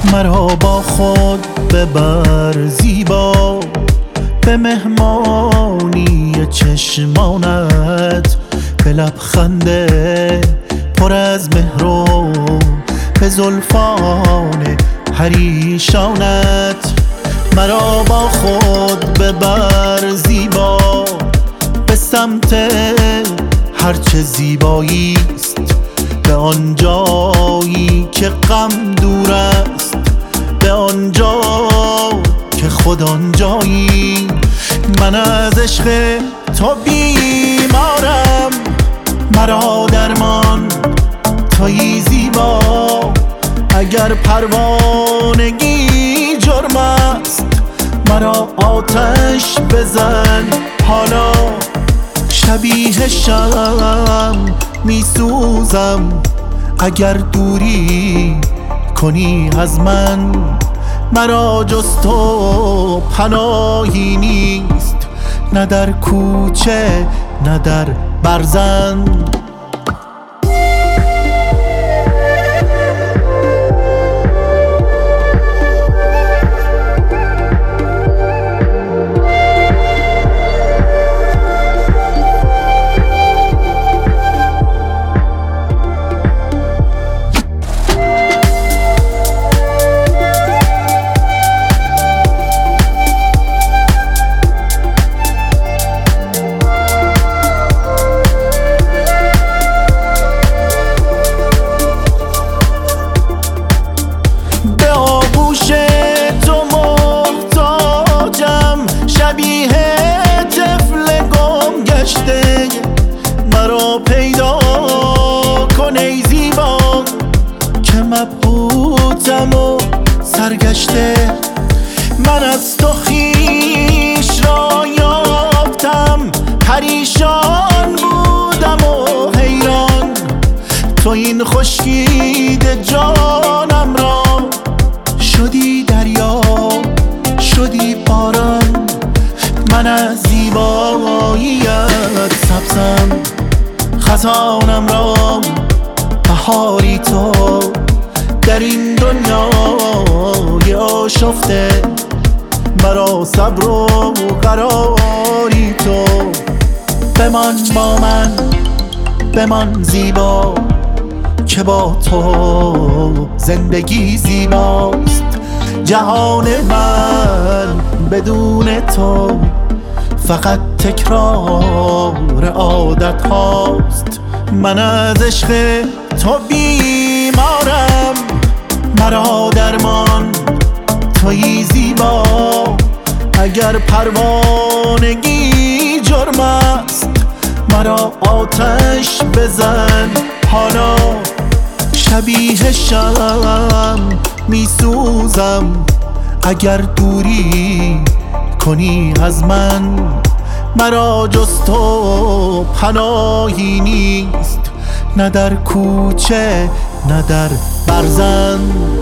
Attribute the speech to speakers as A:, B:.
A: مرا با خود ببر زیبا، به مهمانی چشمانت، به لبخنده پر از مهر و به زلفان پریشانت. مرا با خود ببر زیبا، به سمت هرچه زیبایی است، به آن جایی که غم دور است، به آنجا که خود آنجایی. من از عشق تو بیمارم، مرا درمان تویی زیبا. اگر پروانگی جرم است، مرا آتش بزن حالا. شبیه شم میسوزم اگر دوری کنی از من. مرا جز تو پناهی نیست، نه در کوچه نه در برزن. شبیه طفل گم گشته، مرا پیدا کن ای زیبا، که مبهوتم و سرگشته. من از تو خویش را یافتم، پریشان بودم و حیران. تو این خشکیده جانم را شدی دریا، شدی باران. من از زیباییت سبزم، خزانم را بهاری تو. در این دنیای آشفته، مرا صبر و قراری تو. بمان با من، بمان زیبا، که با تو زندگی زیباست. جهان من بدون تو فقط تکرار عادت هاست. من از عشق تو بیمارم، مرا درمان تویی زیبا. اگر پروانگی جرم است، مرا آتش بزن حالا. شبیه شم میسوزم اگر دوری کنی از من. مرا جز تو پناهی نیست، نه در کوچه نه در برزن.